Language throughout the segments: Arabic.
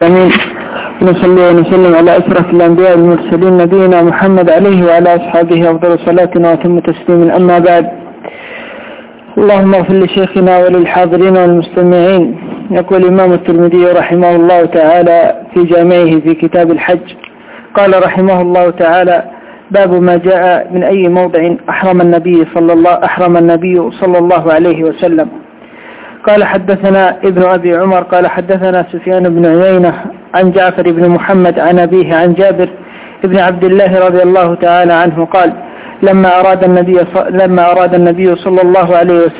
آمين. نصلي ونسلم على أشرف الأنبياء والمرسلين نبينا محمد عليه وعلى أصحابه أفضل صلاة وأتم تسليم. أما بعد، اللهم اغفر لشيخنا وللحاضرين والمستمعين. يقول الإمام الترمذي رحمه الله تعالى في جامعه في كتاب الحج، قال رحمه الله تعالى: باب ما جاء من أي موضع أحرم النبي صلى الله عليه وسلم. قال حدثنا ابن أبي عمر قال حدثنا سفيان بن عيينة عن جعفر بن محمد عن أبيه عن جابر بن عبد الله رضي الله تعالى عنه قال: لما أراد النبي صلى الله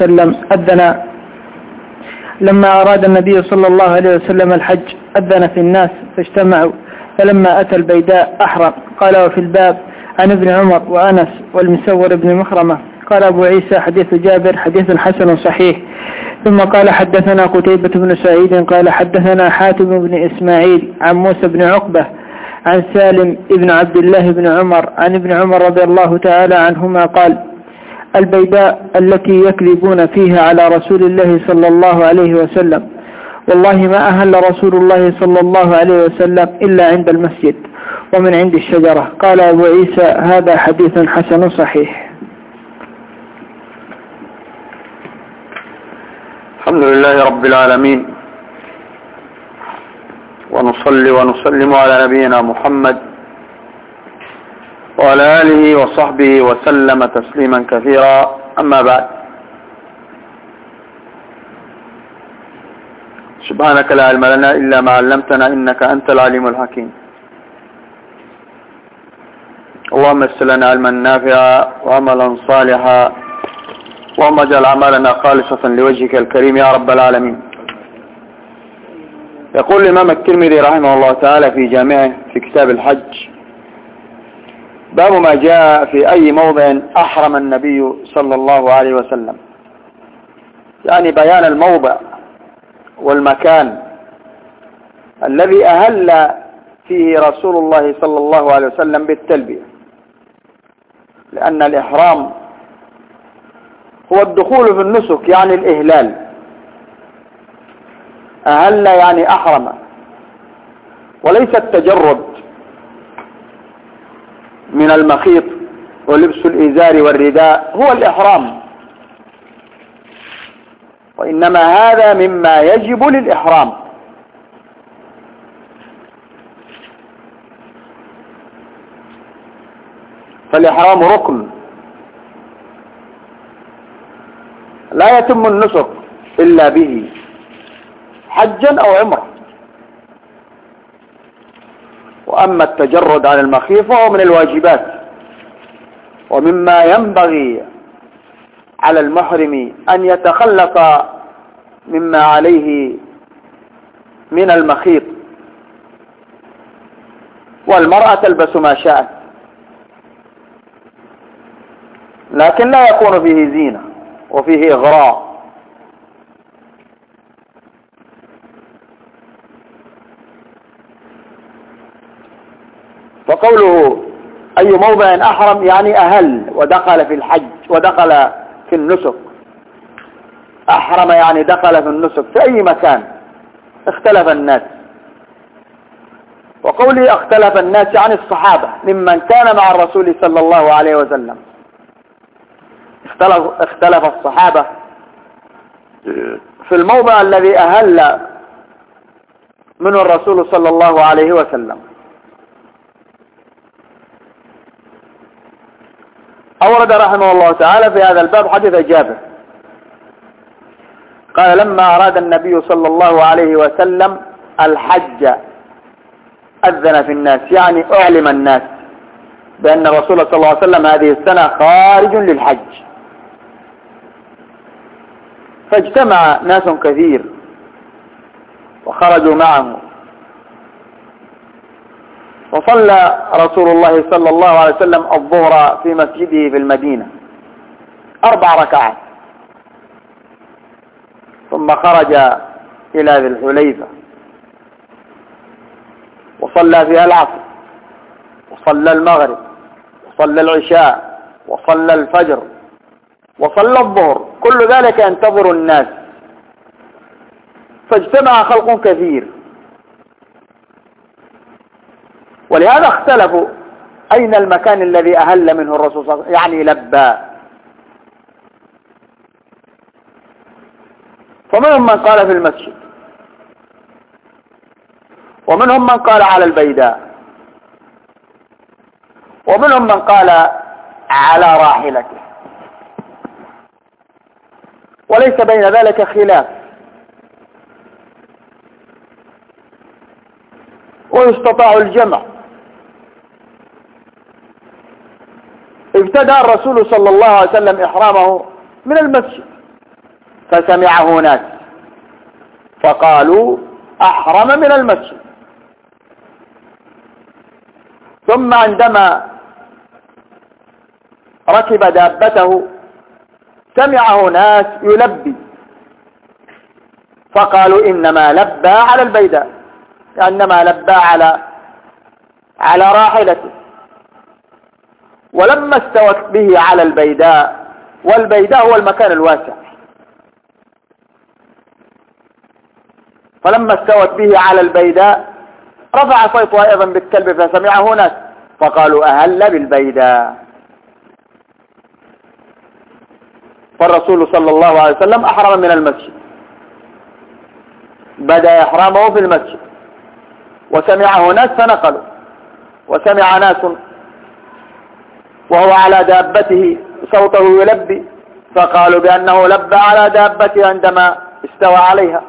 عليه وسلم الحج أذن في الناس فاجتمعوا، فلما أتى البيداء أحرم. قال: وفي الباب عن ابن عمر وأنس والمسور بن مخرمة. قال أبو عيسى: حديث جابر حديث حسن صحيح. ثم قال: حدثنا قتيبة بن سعيد قال حدثنا حاتم بن إسماعيل عن موسى بن عقبة عن سالم بن عبد الله بن عمر عن ابن عمر رضي الله تعالى عنهما قال: البيداء التي يكذبون فيها على رسول الله صلى الله عليه وسلم، والله ما أهل رسول الله صلى الله عليه وسلم إلا عند المسجد ومن عند الشجرة. قال أبو عيسى: هذا حديث حسن صحيح. الحمد لله رب العالمين، ونصلي ونسلم على نبينا محمد وعلى آله وصحبه وسلم تسليما كثيرا. أما بعد، سبحانك لا علم لنا إلا ما علمتنا إنك أنت العليم الحكيم. اللهم يسر لنا علما نافعا وعملا صالحا، اللهم اجعل أعمالنا خالصة لوجهك الكريم يا رب العالمين. يقول الإمام الترمذي رحمه الله تعالى في جامعه في كتاب الحج: باب ما جاء في أي موضع أحرم النبي صلى الله عليه وسلم، يعني بيان الموضع والمكان الذي أهل فيه رسول الله صلى الله عليه وسلم بالتلبية، لأن الإحرام هو الدخول في النسك، يعني الإهلال. أهل يعني أحرم، وليس التجرد من المخيط ولبس الإزار والرداء هو الإحرام، وإنما هذا مما يجب للإحرام. فالإحرام ركن، لا يتم النسك إلا به، حجا أو عمرة. وأما التجرد عن المخيط فهو من الواجبات، ومما ينبغي على المحرم أن يتخلص مما عليه من المخيط. والمرأة تلبس ما شاءت، لكن لا يكون فيه زينة وفيه إغراء. فقوله أي موضع أحرم يعني أهل ودخل في الحج ودخل في النسك. أحرم يعني دخل في النسك في أي مكان. اختلف الناس، وقولي اختلف الناس يعني الصحابة ممن كان مع الرسول صلى الله عليه وسلم. اختلف الصحابة في الموضع الذي أهل منه الرسول صلى الله عليه وسلم. أورد رحمه الله تعالى في هذا الباب حديث جابر قال: لما أراد النبي صلى الله عليه وسلم الحج أذن في الناس، يعني أعلم الناس بأن الرسول صلى الله عليه وسلم هذه السنة خارج للحج. فاجتمع ناس كثير وخرجوا معه، وصلى رسول الله صلى الله عليه وسلم الظهر في مسجده في المدينة 4 ركعات، ثم خرج إلى ذي الحليفة وصلى فيها العصر وصلى المغرب وصلى العشاء وصلى الفجر وصلى الظهر، كل ذلك ينتظر الناس. فاجتمع خلق كثير ولهذا اختلفوا أين المكان الذي أهل منه الرسول صلى الله عليه وسلم، يعني لبى. فمنهم من قال في المسجد، ومنهم من قال على البيداء، ومنهم من قال على راحلته، وليس بين ذلك خلاف. ويستطاع الجمع. ابتدأ الرسول صلى الله عليه وسلم إحرامه من المسجد، فسمعه ناس فقالوا أحرم من المسجد. ثم عندما ركب دابته سمعه ناس يلبي، فقالوا إنما لبى على البيداء، إنما لبى على راحلته. ولما استوت به على البيداء، والبيداء هو المكان الواسع، فلما استوت به على البيداء رفع صوته أيضا بالكلب فسمعه ناس فقالوا أهل بالبيداء. فالرسول صلى الله عليه وسلم أحرم من المسجد، بدأ إحرامه في المسجد، وسمعه ناس فنقلوا، وسمع ناس وهو على دابته صوته يلبي، فقالوا بأنه لبى على دابته عندما استوى عليها.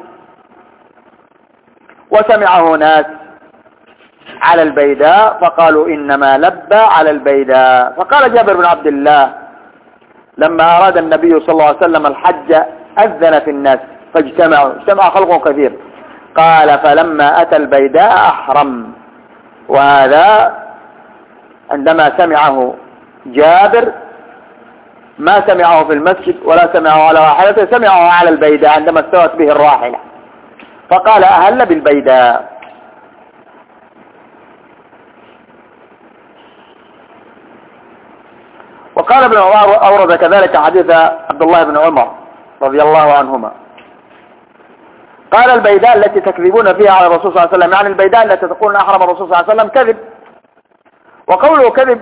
وسمعه ناس على البيداء فقالوا إنما لبى على البيداء. فقال جابر بن عبد الله لما أراد النبي صلى الله عليه وسلم الحج أذن في الناس اجتمع خلق كثير، قال فلما أتى البيداء أحرم. وهذا عندما سمعه جابر ما سمعه في المسجد ولا سمعه على راحلته، سمعه على البيداء عندما استوت به الراحلة، فقال أهل بالبيداء. وقال ابن عمر أورد كذلك حديث عبد الله بن عمر رضي الله عنهما، قال البيداء التي تكذبون فيها على الرسول صلى الله عليه وسلم، يعني البيداء التي تقول أحرم الرسول صلى الله عليه وسلم كذب. وقوله كذب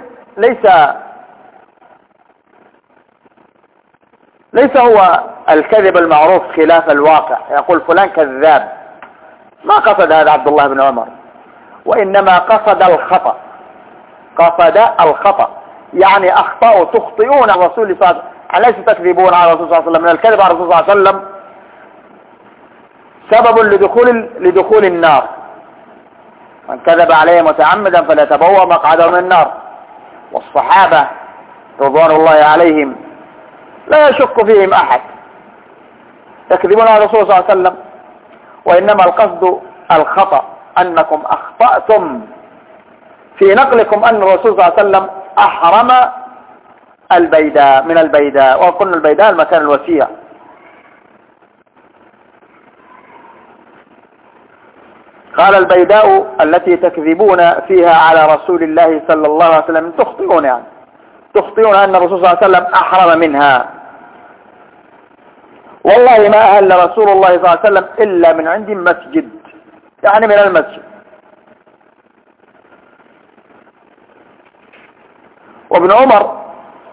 ليس هو الكذب المعروف خلاف الواقع، يقول فلان كذاب، ما قصد هذا عبد الله بن عمر، وإنما قصد الخطأ، يعني أخطأوا، تخطئون على الرسول صلى الله عليه وسلم، ليس تكذبون على الرسول صلى الله عليه وسلم. من الكذب على الرسول صلى الله عليه وسلم سبب لدخول النار، من كذب عليه متعمدا فليتبوأ مقعده من النار. والصحابة رضوان الله عليهم لا يشك فيهم أحد، يكذبون على الرسول صلى الله عليه وسلم، وإنما القصد الخطأ، أنكم أخطأتم في نقلكم أن الرسول صلى الله عليه وسلم أحرم البيداء من البيداء، وقلنا البيداء المكان الوسيع. قال البيداء التي تكذبون فيها على رسول الله صلى الله عليه وسلم، تخطئون أن الرسول صلى الله عليه وسلم أحرم منها. والله ما أهل رسول الله صلى الله عليه وسلم إلا من عند مسجد، يعني من المسجد. وابن عمر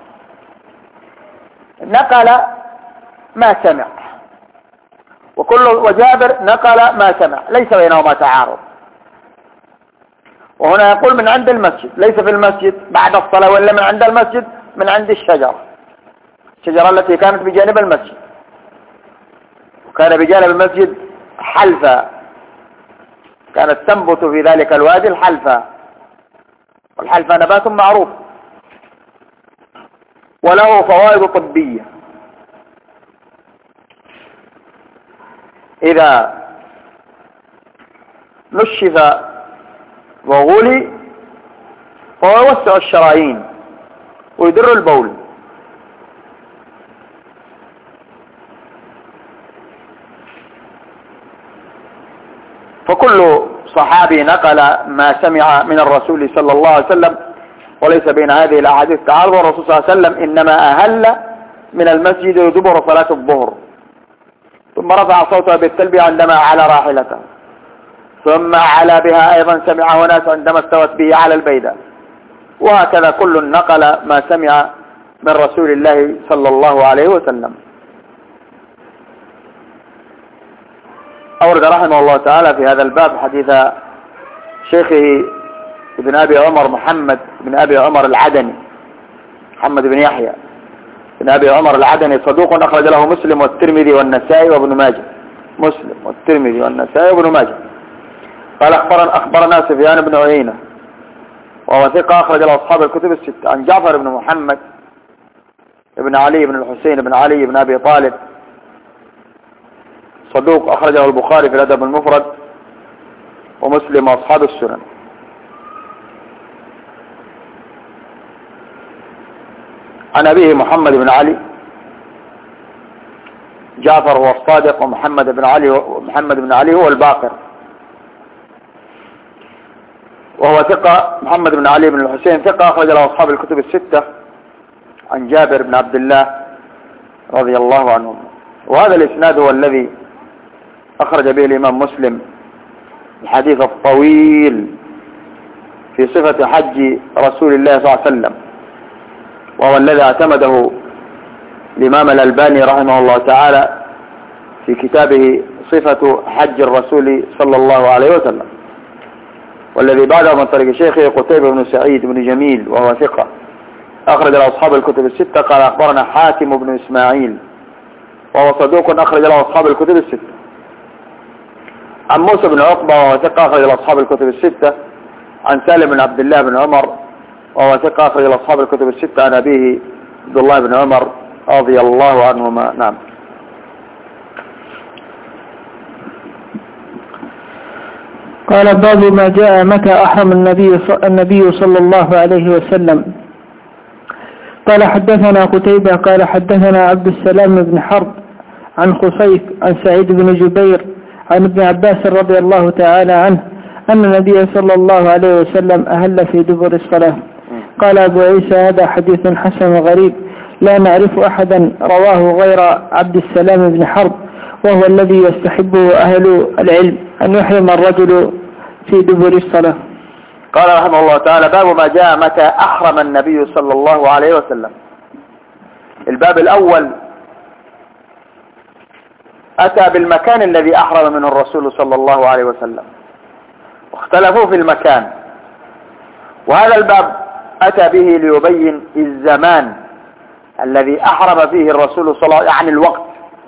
نقل ما سمع، وجابر نقل ما سمع، ليس بينهما تعارض. وهنا يقول من عند المسجد، ليس في المسجد بعد الصلاة، ولا من عند المسجد من عند الشجرة التي كانت بجانب المسجد، وكان بجانب المسجد حلفة، كانت تنبت في ذلك الوادي الحلفة، والحلفة نبات معروف وله فوائد طبية. إذا نشف وغلي فهو يوسع الشرايين ويدر البول. فكل صحابي نقل ما سمع من الرسول صلى الله عليه وسلم، وليس بين هذه الأحاديث تعارض. الرسول صلى الله عليه وسلم إنما أهل من المسجد دبر صلاة الظهر، ثم رفع صوته بالتلبية عندما على راحلته، ثم على بها أيضا سمعه ناس عندما استوت به على البيداء. وهكذا كل نقل ما سمع من رسول الله صلى الله عليه وسلم. أورد رحمه الله تعالى في هذا الباب حديث شيخه ابن أبي عمر محمد بن أبي عمر العدني، محمد بن يحيى بن أبي عمر العدني، صدوق أخرج له مسلم والترمذي والنسائي وابن ماجه. مسلم والترمذي والنسائي وابن ماجه. قال أخبرنا سفيان بن عيينة وهو ثقة أخرج له أصحاب الكتب الستة، عن جعفر بن محمد بن علي بن الحسين بن علي بن أبي طالب، صدوق أخرجه البخاري في الأدب المفرد ومسلم وأصحاب السنن. عن أبيه محمد بن علي، جعفر هو الصادق ومحمد بن علي هو الباقر، وهو ثقة. محمد بن علي بن الحسين ثقة أخرج له أصحاب الكتب الستة، عن جابر بن عبد الله رضي الله عنهم. وهذا الإسناد هو الذي أخرج به الإمام مسلم الحديث الطويل في صفة حج رسول الله صلى الله عليه وسلم، وهو الذي اعتمده الإمام الألباني رحمه الله تعالى في كتابه صفة حج الرسول صلى الله عليه وسلم، والذي بعده من طريق شيخه قتيبة بن سعيد بن جميل وهو ثقة أخرج له أصحاب الكتب الستة. قال أخبرنا حاتم بن إسماعيل وهو صدوق أخرج له أصحاب الكتب الستة. عن موسى بن عقبة وهو ثقة أخرج له أصحاب الكتب الستة. عن سالم بن عبد الله بن عمر وهو ثقة أخرج له أصحاب الكتب الستة. عن أبيه عبد الله بن عمر رضي الله عنهما. نعم. قال باب ما جاء متى أحرم النبي صلى الله عليه وسلم. قال حدثنا قتيبة قال حدثنا عبد السلام بن حرب عن خصيف عن سعيد بن جبير عن ابن عباس رضي الله تعالى عنه أن النبي صلى الله عليه وسلم أهل في دبر الصلاة. قال أبو عيسى هذا حديث حسن غريب لا نعرف أحدا رواه غير عبد السلام بن حرب، وهو الذي يستحبه أهل العلم أن يحرم الرجل في دبر الصلاة. قال رحمه الله تعالى باب ما جاء متى أحرم النبي صلى الله عليه وسلم. الباب الأول أتى بالمكان الذي أحرم منه الرسول صلى الله عليه وسلم، واختلفوا في المكان، وهذا الباب أتى به ليبين الزمان الذي أحرم فيه الرسول صلى الله عليه وسلم، يعني الوقت.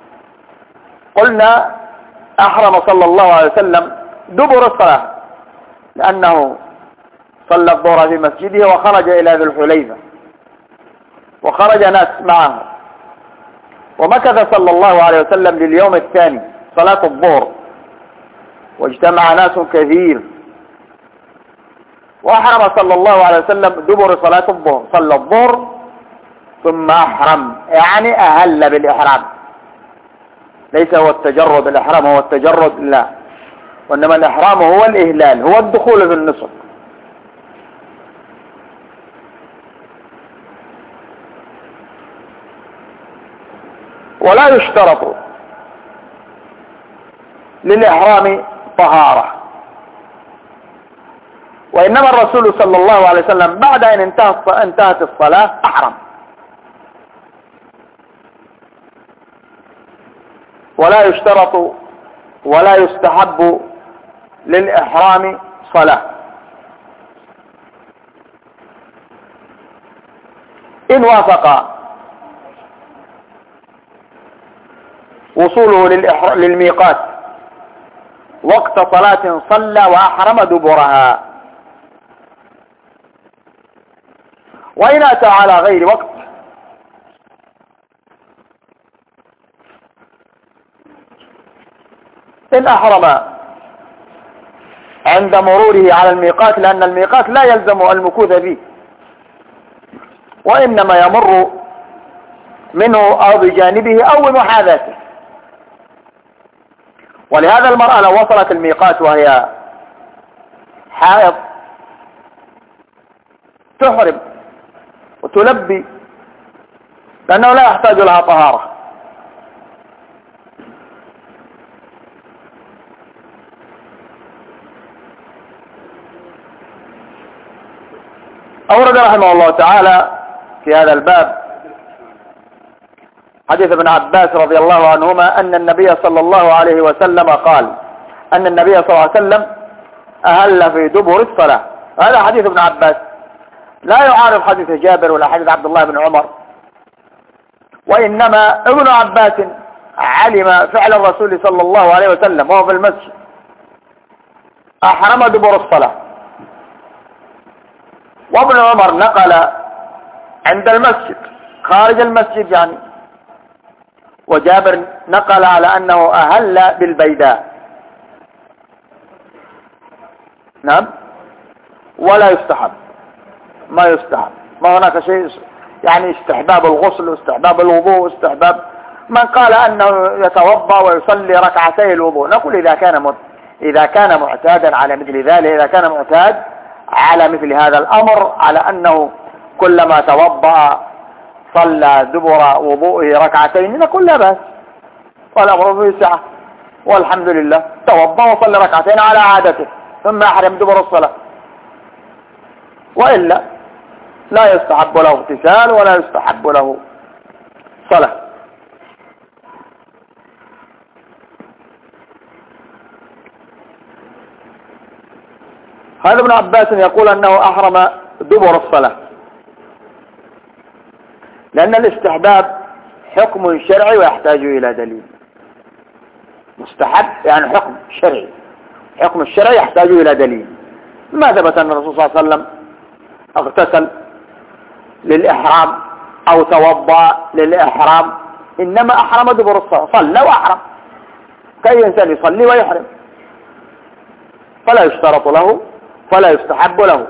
قلنا أحرم صلى الله عليه وسلم دبر الصلاة لأنه صلى الظهر في مسجده وخرج إلى ذي الحليفة وخرج ناس معه، ومكث صلى الله عليه وسلم لليوم الثاني صلاة الظهر واجتمع ناس كثير، وأحرم صلى الله عليه وسلم دبر صلاة الظهر، صلى الظهر ثم أحرم، يعني أهل بالإحرام. ليس هو التجرد الإحرام، هو التجرد لا، وإنما الإحرام هو الإهلال، هو الدخول في النسك. ولا يشترط للإحرام طهارة، وإنما الرسول صلى الله عليه وسلم بعد أن انتهت الصلاة أحرم. ولا يشترط ولا يستحب للإحرام صلاة. إن وافق وصوله للميقات وقت صلاة صلى وأحرم دبرها، وإن أتى على غير وقت إن أحرم عند مروره على الميقات، لأن الميقات لا يلزم المكوث فيه، وإنما يمر منه أو بجانبه أو بمحاذاته. ولهذا المرأة لو وصلت الميقات وهي حائض تحرم وتلبي، لأنه لا يحتاج لها طهارة. أورد رحمه الله تعالى في هذا الباب حديث ابن عباس رضي الله عنهما أن النبي صلى الله عليه وسلم قال أن النبي صلى الله عليه وسلم أهل في دبر الصلاة. هذا حديث ابن عباس لا يعارض حديث جابر ولا حديث عبد الله بن عمر، وإنما ابن عباس علم فعل الرسول صلى الله عليه وسلم وهو في المسجد أحرم دبر الصلاة، وابن عمر نقل عند المسجد خارج المسجد يعني، وجابر نقل على أنه أهل بالبيداء. نعم. ولا يستحب، ما يستحب، ما هناك شيء يعني استحباب الغسل واستحباب الوضوء واستحباب. من قال أنه يتوضأ ويصلي ركعتي الوضوء نقول إذا كان معتادا على مثل ذلك، إذا كان معتاد على مثل هذا الأمر على أنه كلما توضأ صلى دبر وضوءه ركعتين نقول لا بأس والأمر فيه سعة والحمد لله، توضأ وصلى ركعتين على عادته ثم أحرم دبر الصلاة، وإلا لا يستحب له اغتسال ولا يستحب له صلاة. هذا ابن عباس يقول أنه أحرم دبر الصلاة، لأن الاستحباب حكم شرعي ويحتاج إلى دليل. مستحب يعني حكم شرعي، حكم الشرعي يحتاج إلى دليل. ما ثبت أن الرسول صلى الله عليه وسلم اغتسل للإحرام أو توضأ للإحرام، إنما أحرم دبر الصلاة، صلى وأحرم كأي إنسان يصلي ويحرم، فلا يشترط له فلا يستحب له.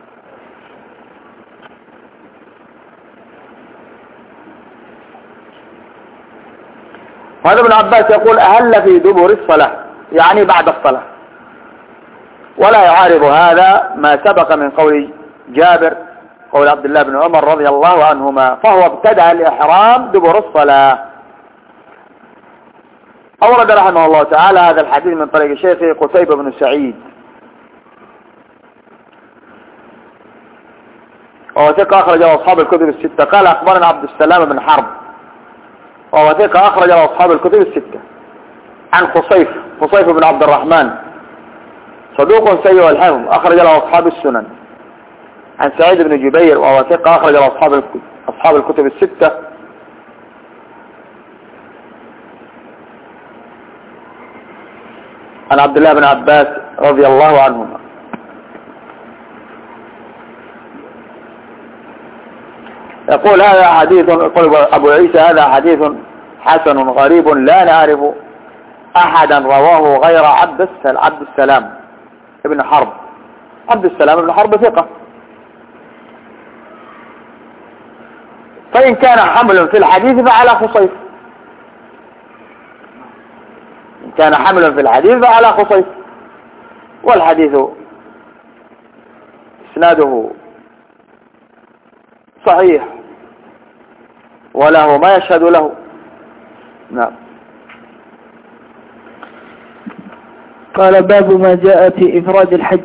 هذا ابن عباس يقول أهل في دبر الصلاة يعني بعد الصلاة، ولا يعارض هذا ما سبق من قول جابر قول عبد الله بن عمر رضي الله عنهما، فهو ابتدأ الإحرام دبر الصلاة. أورد رحمه الله تعالى هذا الحديث من طريق شيخه قتيبة بن سعيد، وهو ثقة أخرج له أصحاب الكتب الستة. قال أخبرنا عبد السلام بن حرب، وهو ثقة أخرج له أصحاب الكتب الستة. عن خصيف بن عبد الرحمن صدوق سيء الحفظ أخرج له أصحاب السنن. عن سعيد بن جبير وهو ثقة أخرج له أصحاب الكتب الستة. عن عبد الله بن عباس رضي الله عنهما. يقول هذا حديث، يقول أبو عيسى هذا حديث حسن غريب لا نعرف أحدا رواه غير عبد السلام ابن حرب. عبد السلام ابن حرب ثقة، فإن كان حمل في الحديث فعلى خصيف، إن كان حمل في الحديث فعلى خصيف، والحديث إسناده صحيح وله ما يشهد له. نعم. قال باب ما جاء في إفراد الحج.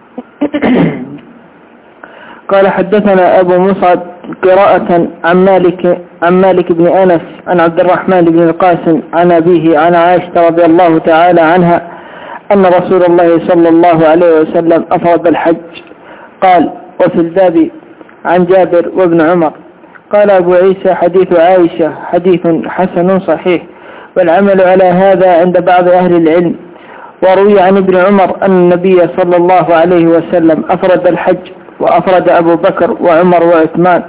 قال حدثنا أبو مصعب قراءة عن مالك بن أنس عن عبد الرحمن بن القاسم عن أبيه عن عائشة رضي الله تعالى عنها أن رسول الله صلى الله عليه وسلم أفرد الحج. قال وفي الباب عن جابر وابن عمر. قال أبو عيسى حديث عائشة حديث حسن صحيح، والعمل على هذا عند بعض أهل العلم. وروي عن ابن عمر أن النبي صلى الله عليه وسلم أفرد الحج، وأفرد أبو بكر وعمر وعثمان.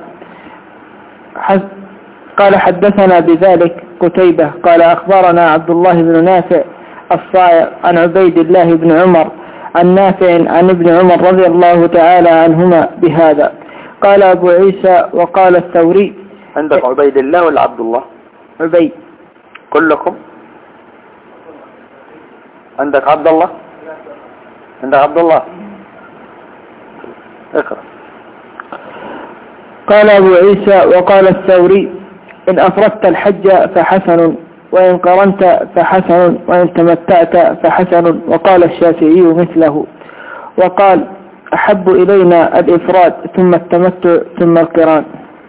قال حدثنا بذلك قتيبة قال أخبرنا عبد الله بن نافع الصائغ عن عبيد الله بن عمر عن نافع عن ابن عمر رضي الله تعالى عنهما بهذا. قال أبو عيسى وقال الثوري. عندك عبيد الله ولا عبد الله؟ عبيد. كلكم عندك عبد الله؟ عندك عبد الله؟ اقرأ. قال أبو عيسى وقال الثوري إن أفردت الحج فحسن، وإن قرنت فحسن، وإن تمتعت فحسن. وقال الشافعي مثله. وقال أحب إلينا الإفراد ثم التمتع ثم القران.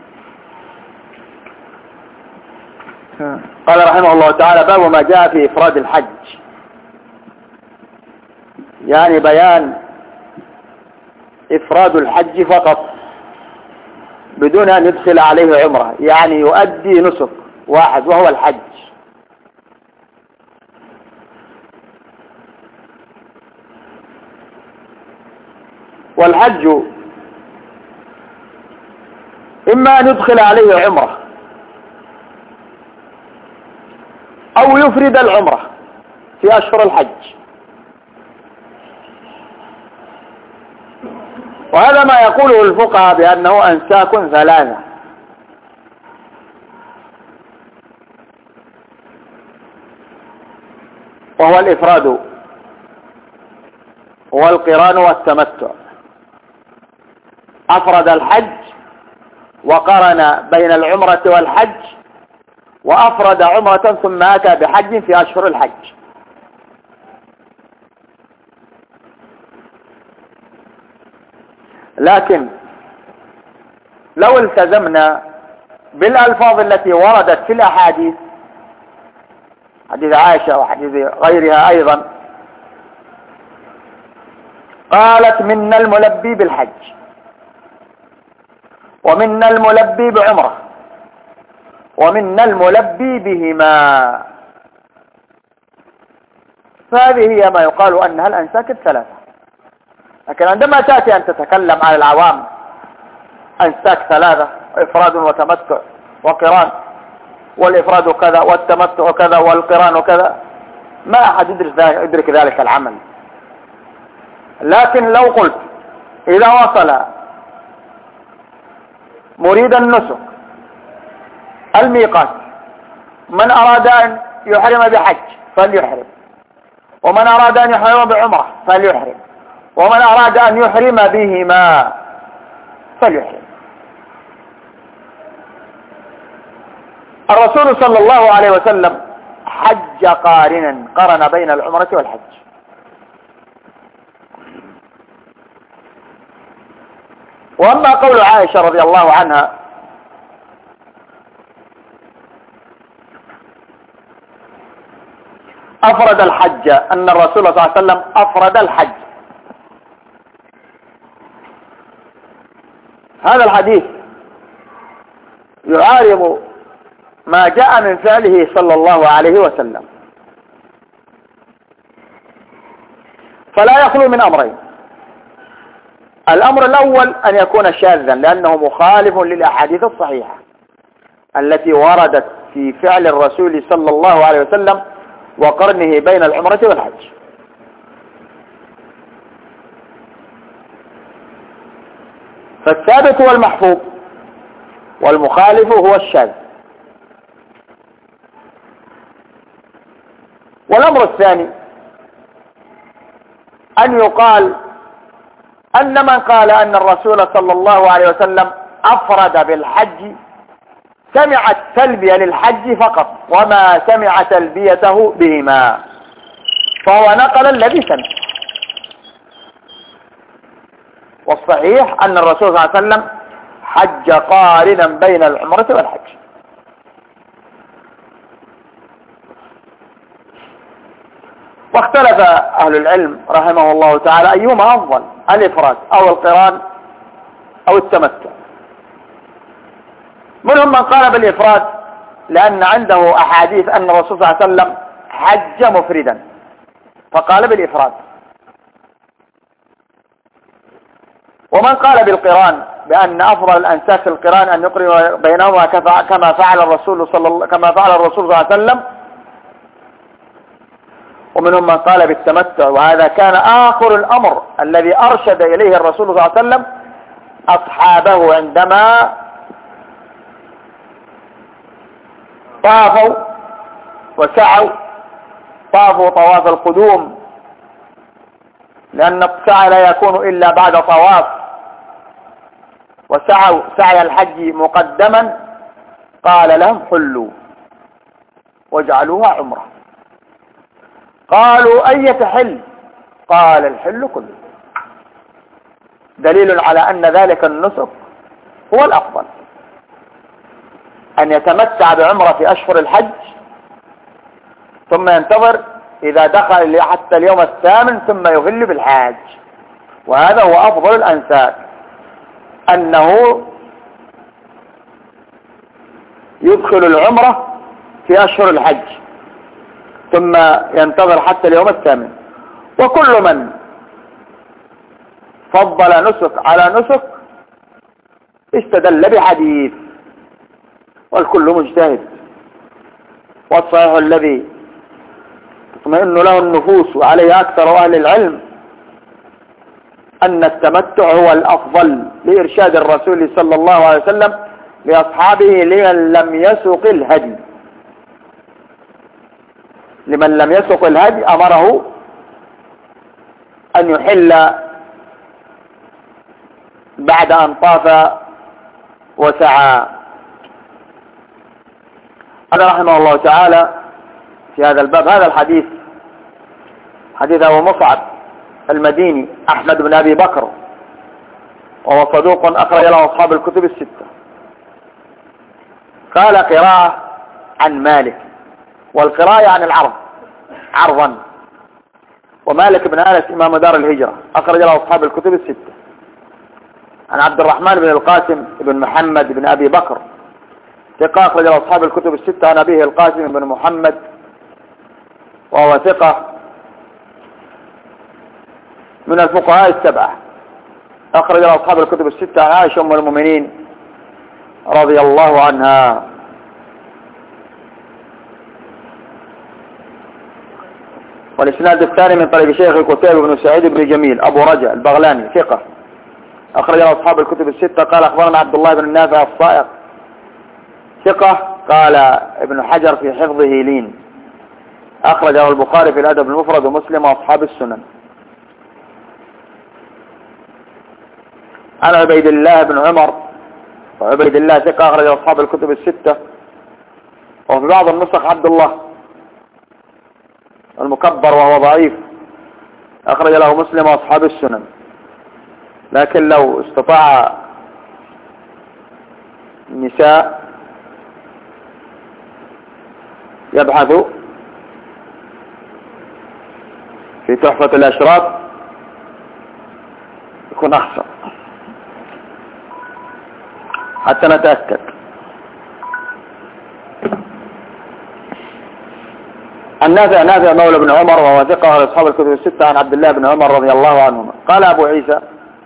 قال رحمه الله تعالى: باب ما جاء في إفراد الحج، يعني بيان إفراد الحج فقط بدون أن يدخل عليه عمره، يعني يؤدي نسك واحد وهو الحج. والحج إما أن يدخل عليه عمره أو يفرد العمره في أشهر الحج، وهذا ما يقوله الفقهاء بأنه أنساك ثلاثة: وهو الإفراد والقران والتمتع. أفرد الحج وقرن بين العمرة والحج، وأفرد عمرة ثم أتى بحج في أشهر الحج. لكن لو التزمنا بالألفاظ التي وردت في الأحاديث، حديث عائشة وحديث غيرها أيضا، قالت: منا الملبي بالحج ومنا الملبي بعمرة ومنا الملبي بهما. فهذه هي ما يقال أنها الأنساك الثلاثة. لكن عندما تأتي أن تتكلم عن العوام أنساك ثلاثة: إفراد وتمتع وقران، والإفراد كذا والتمتع كذا والقران كذا، ما أحد يدرك ذلك العمل. لكن لو قلت إذا وصل مريد النسك الميقات، من أراد أن يحرم بحج فليحرم، ومن أراد أن يحرم بعمرة فليحرم، ومن أراد أن يحرم بهما فليحرم. الرسول صلى الله عليه وسلم حج قارنا، قرن بين العمرة والحج. وأما قول عائشة رضي الله عنها: أفرد الحج، أن الرسول صلى الله عليه وسلم أفرد الحج، هذا الحديث يعارض ما جاء من فعله صلى الله عليه وسلم. فلا يخلو من أمرين: الأمر الأول أن يكون شاذا لأنه مخالف للأحاديث الصحيحة التي وردت في فعل الرسول صلى الله عليه وسلم وقرنه بين العمرة والحج. فالثابت هو المحفوظ والمخالف هو الشاذ. والأمر الثاني أن يقال أن من قال أن الرسول صلى الله عليه وسلم أفرد بالحج سمع التلبية للحج فقط وما سمع تلبيته بهما، فهو نقل الذي سمع. والصحيح أن الرسول صلى الله عليه وسلم حج قارنا بين العمرة والحج. واختلف أهل العلم رحمه الله تعالى أيهما أفضل: الإفراد أو القران أو التمتع. منهم من قال بالإفراد لأن عنده أحاديث أن الرسول صلى الله عليه وسلم حج مفردا فقال بالإفراد. ومن قال بالقران بأن أفضل الأنساك في القران أن يقرن بينهما كما فعل الرسول صلى الله عليه وسلم. ومنهم من قال بالتمتع، وهذا كان آخر الأمر الذي أرشد إليه الرسول صلى الله عليه وسلم أصحابه عندما طافوا وسعوا. طافوا طواف القدوم لأن السعي لا يكون إلا بعد طواف، وسعوا سعي الحج مقدما. قال لهم: حلوا واجعلوها عمرة. قالوا: أية حل؟ قال: الحل كله. دليل على أن ذلك النسك هو الأفضل، أن يتمتع بعمرة في أشهر الحج ثم ينتظر إذا دخل حتى اليوم الثامن ثم يهل بالحاج. وهذا هو أفضل الأنساك، أنه يدخل العمرة في أشهر الحج ثم ينتظر حتى اليوم الثامن. وكل من فضل نسك على نسك استدل بحديث، والكل مجتهد. والصحيح الذي تطمئن له النفوس وعليه أكثر أهل العلم أن التمتع هو الأفضل لإرشاد الرسول صلى الله عليه وسلم لأصحابه لمن لم يسق الهدي. لمن لم يسق الهدي أمره أن يحل بعد أن طاف وسعى. قال رحمه الله تعالى في هذا الباب هذا الحديث، حديث أبو مصعب المديني أحمد بن أبي بكر، وهو صدوق أخرج له أصحاب الكتب الستة. قال قراءة عن مالك، والقراءة عن العرض عرضا. ومالك بن أنس إمام دار الهجرة أخرج له أصحاب الكتب الستة. عن عبد الرحمن بن القاسم بن محمد بن أبي بكر ثقة أخرج له أصحاب الكتب الستة. عن أبيه القاسم بن محمد وهو ثقة من الفقهاء السبعة أخرج له أصحاب الكتب الستة. عن عائشة أم المؤمنين رضي الله عنها. والإسناد الثاني من طريق شيخ قتيبة بن سعيد بن جميل أبو رجاء البغلاني ثقة أخرج له أصحاب الكتب الستة. قال أخبرنا عبد الله بن النافع الصائغ ثقة. قال ابن حجر في حفظه لين. أخرج له البخاري في الأدب المفرد ومسلم وأصحاب السنن. عن عبيد الله بن عمر، وعبيد الله ثقة أخرج له أصحاب الكتب الستة. وفي بعض النسخ عبد الله المكبر وهو ضعيف أخرج له مسلم وأصحاب السنن. لكن لو استطاع النساء يبحثوا في تحفة الأشراف يكون أحسن حتى نتأكد. نافع مولى بن عمر وهو ثقة على أصحاب الكتب الستة. عن عبد الله بن عمر رضي الله عنهما قال أبو عيسى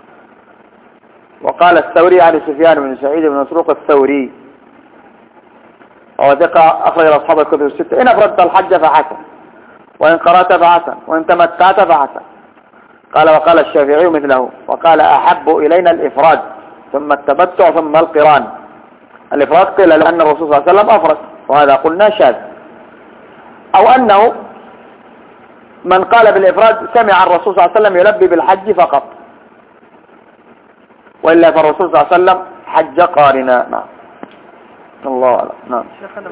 وقال الثوري عن سفيان بن سعيد بن مسروق الثوري وهو ثقة أخرج أصحاب الكتب الستة. إن أفردت الحج فحسن، وإن قرأت فحسن، وإن تمتعت فحسن. قال وقال الشافعي مثله، وقال أحب إلينا الإفراد ثم التمتع ثم القران. الإفراد قيل لأن الرسول صلى الله عليه وسلم أفرد، وهذا قلنا شاذ، أو أنه من قال بالإفراد سمع الرسول صلى الله عليه وسلم يلبي بالحج فقط، وإلا فالرسول صلى الله عليه وسلم حج قارنا. نعم الله أعلم. نعم شيخنا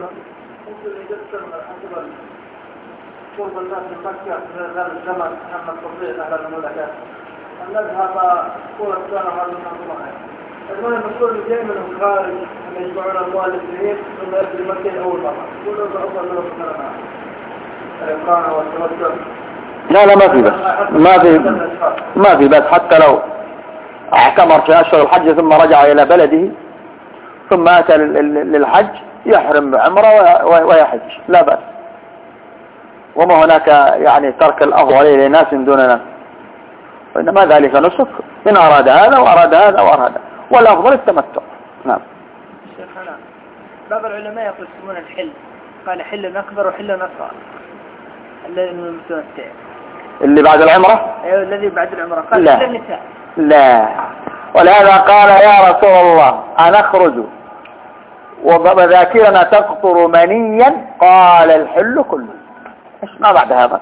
شرب الناس في مكة في هذا الزمن أما التطبيق على المملكات أن نذهب طول السنة هذا المنظومة. المهم الرسول جاي من الخارج أن يجمعون أموال الجنين ثم يأتي مكة أول مرة يقولوا بأفضل من السنة الإقامة والتمتع. لا ما في بس ما في بس حتى لو اعتمر في أشهر الحج ثم رجع إلى بلده ثم أتى للحج يحرم بعمرة ويحج لا بأس. وما هناك يعني ترك الأفضل لناس دون ناس، وإنما ذلك نسك إن أراد هذا وأراد هذا وأراد، والأفضل التمتع. نعم. شيخنا بعض العلماء يقسمون الحل، قال حل أكبر وحل أصغر. الذي المتمتع اللي بعد العمرة؟ أيوة الذي بعد العمرة. قال لا النساء لا، ولهذا قال يا رسول الله أنخرج وذاكرنا تقطر منيا؟ قال الحل كله. ما بعد هذا؟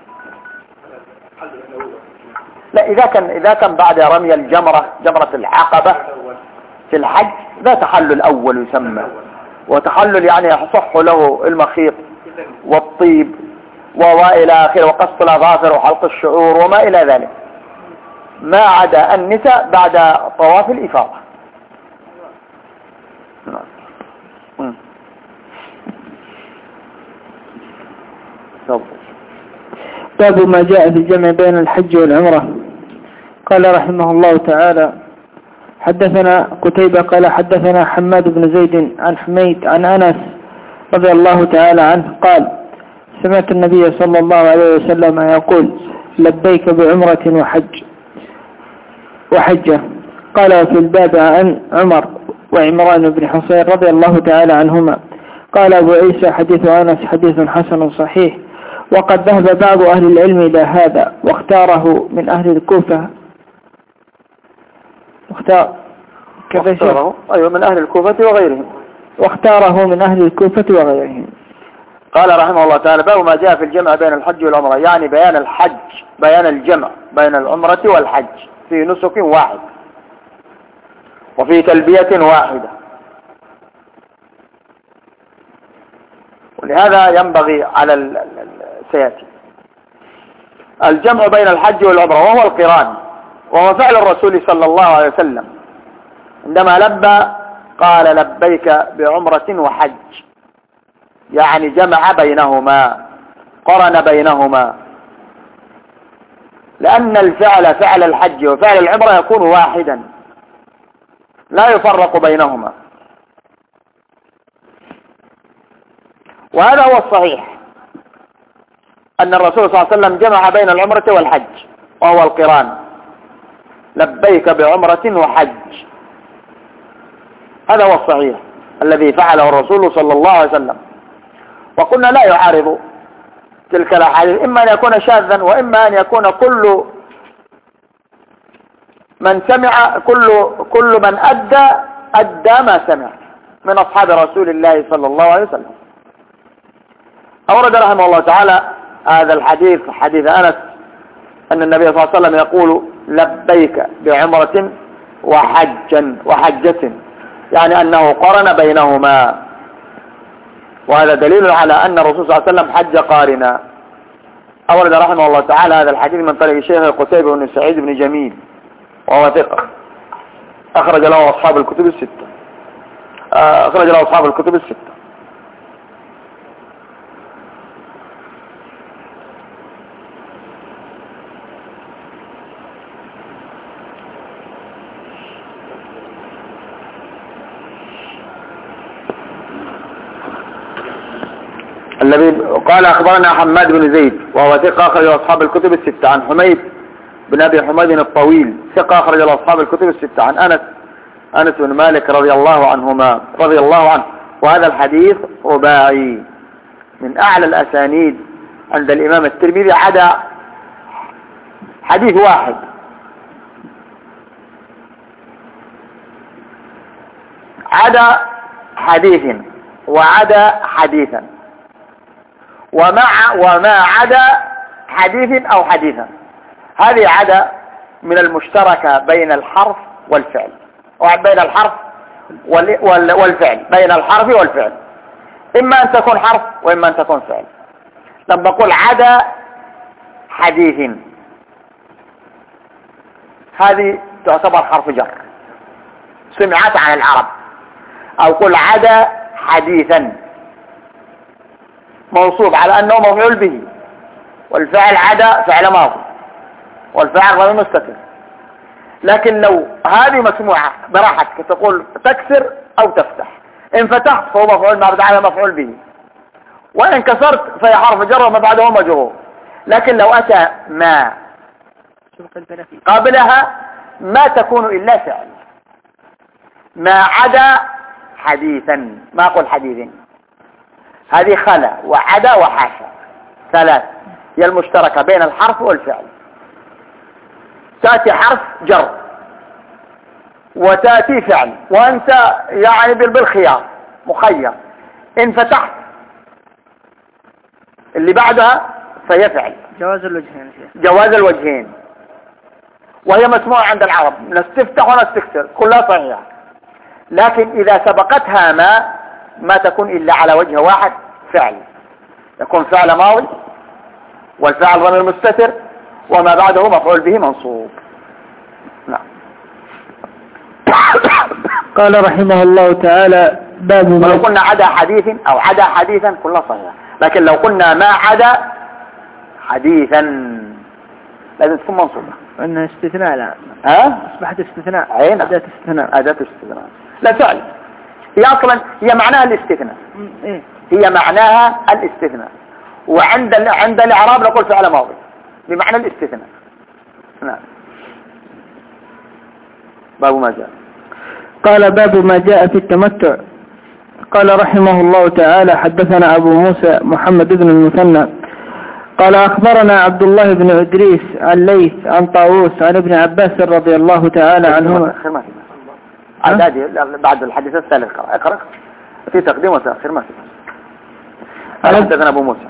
لا إذا كان بعد رمي جمرة العقبة في الحج ذا تحلل أول يسمى، وتحلل يعني يصح له المخيط والطيب وإلى آخره وقص الأظافر وحلق الشعور وما إلى ذلك. ما عدا النساء بعد طواف الإفاضة. باب ما جاء في الجمع بين الحج والعمرة. قال رحمه الله تعالى: حدثنا قتيبة قال حدثنا حماد بن زيد عن حميد عن أنس رضي الله تعالى عنه قال: سمعت النبي صلى الله عليه وسلم يقول: لبيك بعمرة وحجة. قال في الباب عن عمر وعمران بن حصين رضي الله تعالى عنهما. قال أبو عيسى: حديث أنس حديث حسن صحيح، وقد ذهب بعض أهل العلم إلى هذا واختاره من أهل الكوفة. من أهل الكوفة وغيرهم. واختاره من أهل الكوفة وغيرهم. قال رحمه الله تعالى: باب ما جاء في الجمع بين الحج والعمرة، يعني بيان الجمع بين العمرة والحج في نسك واحد وفي تلبية واحدة. ولهذا ينبغي على سيأتي الجمع بين الحج والعمرة، وهو القران، وهو فعل الرسول صلى الله عليه وسلم عندما لبى قال: لبيك بعمرة وحج، يعني جمع بينهما، قرن بينهما، لأن الفعل فعل الحج وفعل العمرة يكون واحدا لا يفرق بينهما. وهذا هو الصحيح، أن الرسول صلى الله عليه وسلم جمع بين العمرة والحج، وهو القران، لبيك بعمرة وحج. هذا هو الصحيح الذي فعله الرسول صلى الله عليه وسلم. وقلنا لا يعارض تلك الأحاديث، إما أن يكون شاذا، وإما أن يكون كل من سمع كل من أدى ما سمع من أصحاب رسول الله صلى الله عليه وسلم. أورد رحمه الله تعالى هذا الحديث، حديث أنس، أن النبي صلى الله عليه وسلم يقول: لبيك بعمرة وحجة، يعني أنه قرن بينهما. وهذا دليل على أن الرسول صلى الله عليه وسلم حج قارنا. أورد رحمه الله تعالى هذا الحديث من طريق الشيخ قتيبة بن سعيد بن جميل، وهو ثقة، أخرج له أصحاب الكتب الستة. الذي قال: أخبرنا حماد بن زيد وهو ثقة، أخرج أصحاب الكتب الستة، عن حميد بن أبي حميد الطويل، ثقة، أخرج أصحاب الكتب الستة، عن أنس بن مالك رضي الله عنه. وهذا الحديث رباعي من أعلى الأسانيد عند الإمام الترمذي، عدا حديث واحد، عدا حديث وعدا حديثا، وما عدا حديث أو حديثا. هذه عدا من المشتركة بين الحرف والفعل، وبين الحرف والفعل، بين الحرف والفعل، إما أن تكون حرف وإما أن تكون فعل. لما أقول عدا حديث، هذه تعتبر حرف جر سمعت عن العرب. أو قل عدا حديثا، موصوف على أنه مفعول به، والفعل عدا فعل ماضي، والفعل غير مستتر. لكن لو هذه مسموعة براحتك تقول تكسر أو تفتح. إن فتحت فهو مفعول ما بعده مفعول به، وإن كسرت فهي حرف جر وما بعده مجرور. لكن لو أتى ما قبلها ما تكون إلا فعل. ما عدا حديثا، ما أقول حديث، هذه خلا وعدا وحاشا، ثلاث هي المشتركة بين الحرف والفعل. تأتي حرف جر وتأتي فعل، وأنت يعني بالخيار مخير. إن فتحت اللي بعدها فهي فعل، جواز الوجهين، وهي مسموعة عند العرب، ناس تفتح وناس تكسر، كلها صحيحة. لكن إذا سبقتها ما تكون إلا على وجه واحد، فعل، يكون فعل ماضي، والفعل ضمير مستتر، وما بعده مفعول به منصوب. نعم. قال رحمه الله تعالى باب ما لو قلنا عدا حديث أو عدا حديثا كلها صحيح، لكن لو قلنا ما عدا حديثا لازم تكون منصوبة. أنها استثناء الآن. أصبحت استثناء. أداة استثناء. أداة استثناء. لا فعل. هي أصلا هي معناها الاستثناء. هي معناها الاستثناء. وعند الإعراب نقول فعل ماضي بمعنى الاستثناء. نعم. باب ما جاء. قال باب ما جاء في التمتع. قال رحمه الله تعالى حدثنا أبو موسى محمد بن المثنى قال أخبرنا عبد الله بن إدريس عن ليث عن طاووس عن ابن عباس رضي الله تعالى عنهما. بعد الحديث الثالث اقرأ في تقديم وتأخير ما في. حدثنا أبو موسى.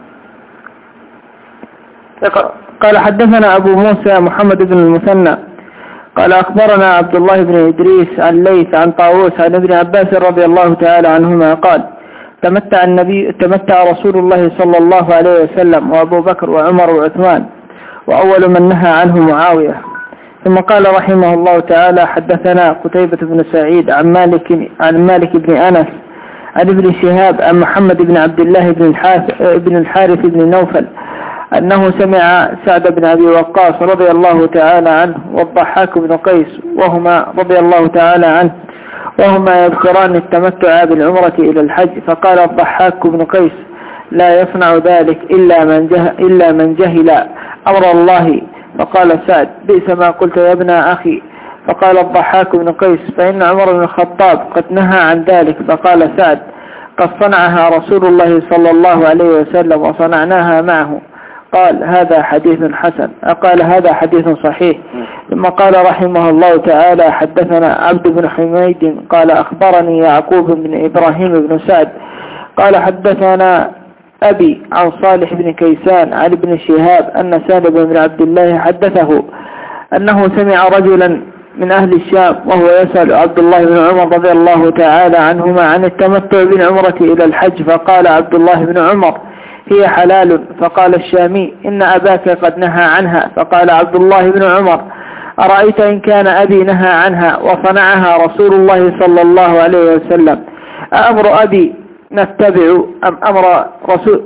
اقرأ. قال حدثنا أبو موسى محمد بن المثنى قال أخبرنا عبد الله بن إدريس عن ليث عن طاووس عن ابن عباس رضي الله تعالى عنهما قال تمتع رسول الله صلى الله عليه وسلم وأبو بكر وعمر وعثمان وأول من نهى عنه معاوية. ثم قال رحمه الله تعالى حدثنا قتيبة بن سعيد عن مالك بن أنس عن ابن شهاب عن محمد بن عبد الله بن الحارث بن نوفل أنه سمع سعد بن أبي وقاص رضي الله تعالى عنه والضحاك بن قيس وهما رضي الله تعالى عنه وهما يذكران التمتع بالعمرة إلى الحج. فقال الضحاك بن قيس لا يصنع ذلك إلا من جهل أمر الله. فقال سعد بئس ما قلت يا ابن أخي. فقال الضحاك بن قيس فإن عمر بن الخطاب قد نهى عن ذلك. فقال سعد قد صنعها رسول الله صلى الله عليه وسلم وصنعناها معه. قال هذا حديث حسن. قال هذا حديث صحيح. ثم قال رحمه الله تعالى حدثنا عبد بن حميد قال أخبرني يعقوب بن إبراهيم بن سعد قال حدثنا أبي عن صالح بن كيسان عن ابن شهاب أن سالم بن عبد الله حدثه أنه سمع رجلا من أهل الشام وهو يسأل عبد الله بن عمر رضي الله تعالى عنهما عن التمتع بالعمرة إلى الحج. فقال عبد الله بن عمر هي حلال. فقال الشامي إن أباك قد نهى عنها. فقال عبد الله بن عمر أرأيت إن كان أبي نهى عنها وصنعها رسول الله صلى الله عليه وسلم أمر أبي نتبع أم أمر رسول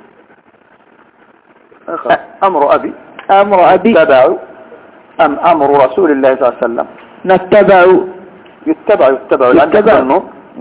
أمر أبي نتبع أم أمر رسول الله صلى الله عليه وسلم نتبع يتبع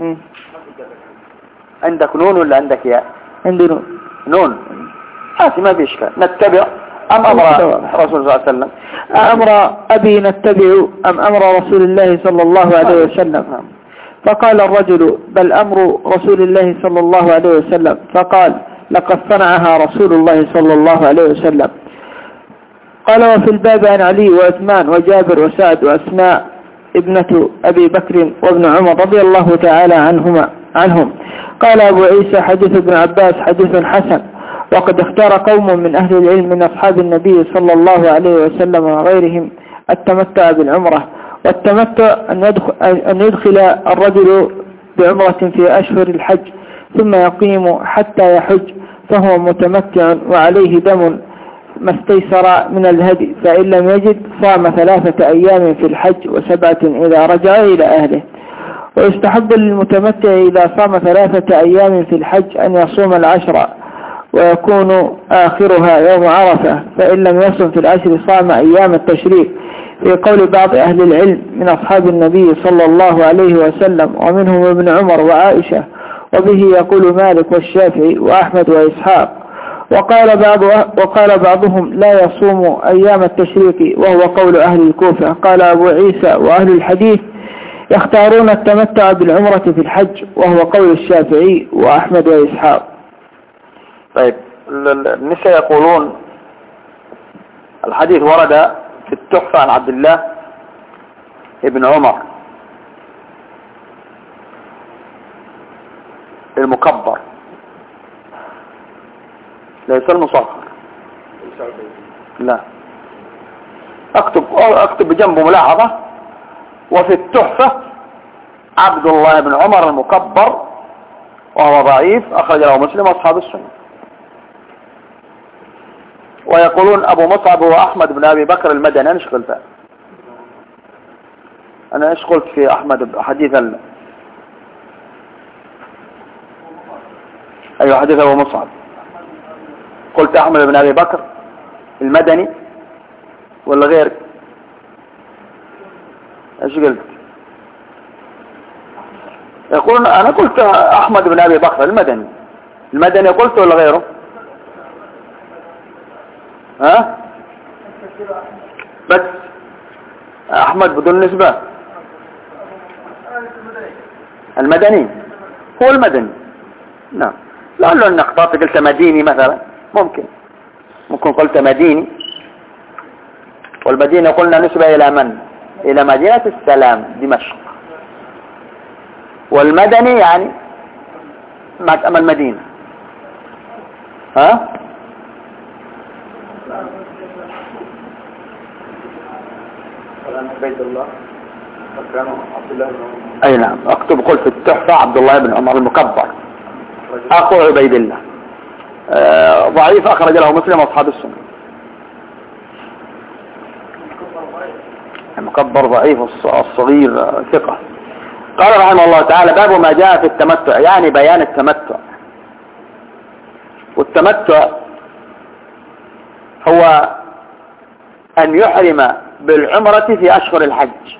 عندك نون ولا عندك ياء؟ عندي نون ما في إشكال. نتبع أم أمر رسول الله صلى الله عليه وسلم أمر أبي نتبع أم أمر رسول الله صلى الله عليه وسلم. فقال الرجل بل أمر رسول الله صلى الله عليه وسلم. فقال لقد صنعها رسول الله صلى الله عليه وسلم. قال وفي الباب عن علي وعثمان وجابر وسعد وأسماء ابنة أبي بكر وابن عمر رضي الله تعالى عنهم. قال أبو عيسى حديث ابن عباس حديث حسن. وقد اختار قوم من أهل العلم من أصحاب النبي صلى الله عليه وسلم وغيرهم التمتع بالعمرة. والتمتع أن يدخل الرجل بعمرة في أشهر الحج ثم يقيم حتى يحج فهو متمتع وعليه دم ما استيسر من الهدي. فإن لم يجد صام 3 أيام في الحج و7 إذا رجع إلى أهله. ويستحب للمتمتع إذا صام 3 أيام في الحج أن يصوم 10 ويكون آخرها يوم عرفة. فإن لم يصم في 10 صام أيام التشريق في قول بعض أهل العلم من أصحاب النبي صلى الله عليه وسلم ومنهم ابن عمر وعائشة. وبه يقول مالك والشافعي وأحمد وإسحاق. وقال بعضهم لا يصوم أيام التشريق وهو قول أهل الكوفة. قال أبو عيسى وأهل الحديث يختارون التمتع بالعمرة في الحج وهو قول الشافعي وأحمد وإسحاق. طيب النساء يقولون الحديث ورد في التحفة عن عبد الله ابن عمر المكبر ليس المصغر. لا اكتب بجنبه ملاحظة وفي التحفة عبد الله بن عمر المكبر وهو ضعيف أخرج له مسلم وأصحاب السنة. ويقولون أبو مصعب هو أحمد بن أبي بكر المدني نشغل ذا أنا إيش قلت في أحمد حديث أيوة حديث أبو مصعب؟ قلت أحمد بن أبي بكر المدني ولا غير؟ إيش قلت؟ يقول أنا قلت أحمد بن أبي بكر المدني قلت ولا غيره؟ ها؟ بس أحمد بدون نسبة. المدني هو المدني. نعم. لعله أنك قلت مديني مثلا، ممكن قلت مديني، والمدينة قلنا نسبة إلى من؟ إلى مدينة السلام دمشق، والمدني يعني المدينة. ها؟ بيت الله عبد الله بن عمر. أي نعم. أكتب قل في التحفة عبد الله بن عمر المكبر أخو عبيد الله. ضعيف أخرج له مسلم وأصحاب السنة. المكبر ضعيف، الصغير ثقة. قال رحمه الله تعالى: باب ما جاء في التمتع، يعني بيان التمتع. والتمتع هو أن يحرم بالعمرة في أشهر الحج،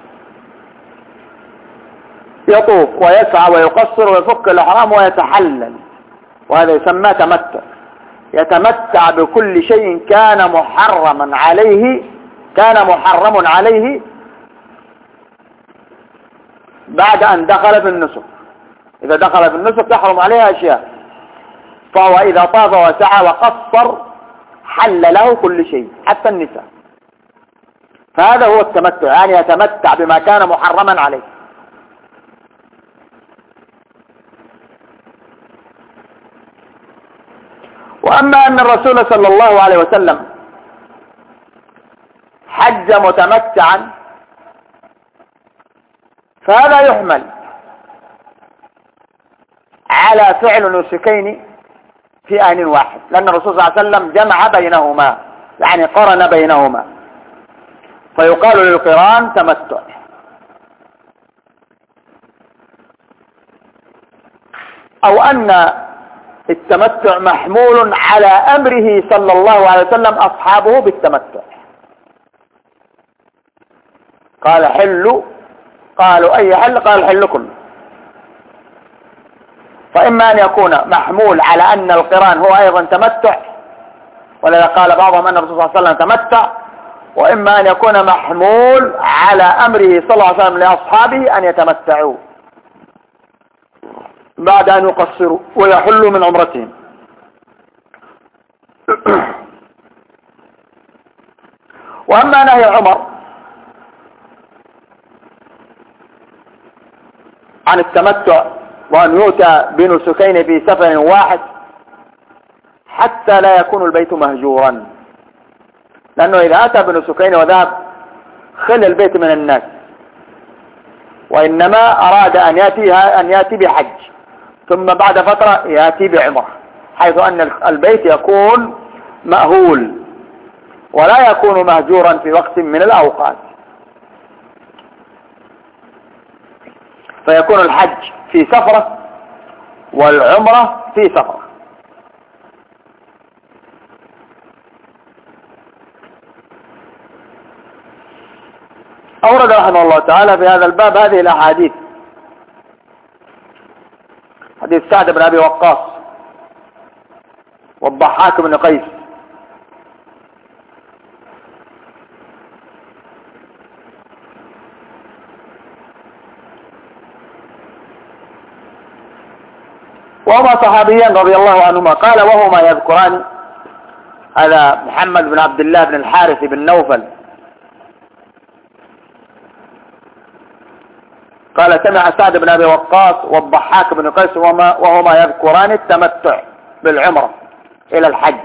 يطوف ويسعى ويقصر ويفك الإحرام ويتحلل، وهذا يسمى تمتع. يتمتع بكل شيء كان محرم عليه بعد أن دخل في النسك. إذا دخل في النسك تحرم عليها أشياء، فهو إذا طاف وسعى وقصر حل له كل شيء حتى النساء. فهذا هو التمتع، يعني يتمتع بما كان محرما عليه. وأما أن الرسول صلى الله عليه وسلم حج متمتعا فهذا يحمل على فعل نسكين في آن واحد، لأن الرسول صلى الله عليه وسلم جمع بينهما، يعني قرن بينهما، فيقال للقران تمتع. أو أن التمتع محمول على أمره صلى الله عليه وسلم أصحابه بالتمتع. قال حلوا، قالوا أي حل؟ قال الحل كله. فإما أن يكون محمول على أن القران هو أيضا تمتع، ولذا قال بعضهم أن الرسول صلى الله عليه وسلم تمتع، وإما أن يكون محمول على أمره صلى الله عليه وسلم لأصحابه أن يتمتعوا بعد أن يقصروا ويحلوا من عمرتهم. وأما نهي عمر عن التمتع وأن يؤتى بنسكين في سفر واحد حتى لا يكون البيت مهجورا، لأنه إذا أتى بنسكين وذهب خل البيت من الناس، وإنما أراد أن يأتي بحج ثم بعد فترة يأتي بعمرة، حيث أن البيت يكون مأهول ولا يكون مهجورا في وقت من الأوقات، فيكون الحج في سفرة والعمرة في سفرة. أورد رحمه الله تعالى في هذا الباب هذه الأحاديث: حديث سعد بن أبي وقاص والضحاك بن قيس، وهما صحابيان رضي الله عنهما. قال: وهما يذكران، هذا محمد بن عبد الله بن الحارث بن نوفل قال: سمع سعد بن أبي وقاص والضحاك بن قيس وهما يذكران التمتع بالعمرة إلى الحج.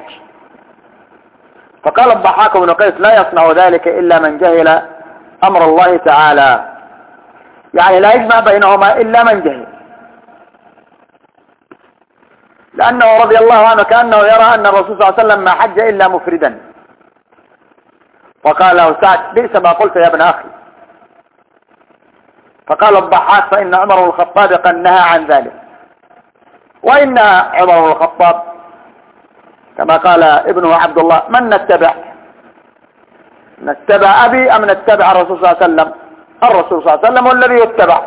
فقال الضحاك بن قيس: لا يصنع ذلك إلا من جهل أمر الله تعالى، يعني لا يجمع بينهما إلا من جهل، لأنه رضي الله عنه كأنه يرى أن الرسول صلى الله عليه وسلم ما حج إلا مفردا. فقال له سعد: بئس ما قلت يا ابن أخي، فقال الضحاك فإن عمر بن الخطاب قد نهى عن ذلك. وإن عمر بن الخطاب كما قال ابنه عبد الله: من نتبع أبي أم نتبع الرسول صلى الله عليه وسلم؟ الرسول صلى الله عليه وسلم هو الذي يتبع.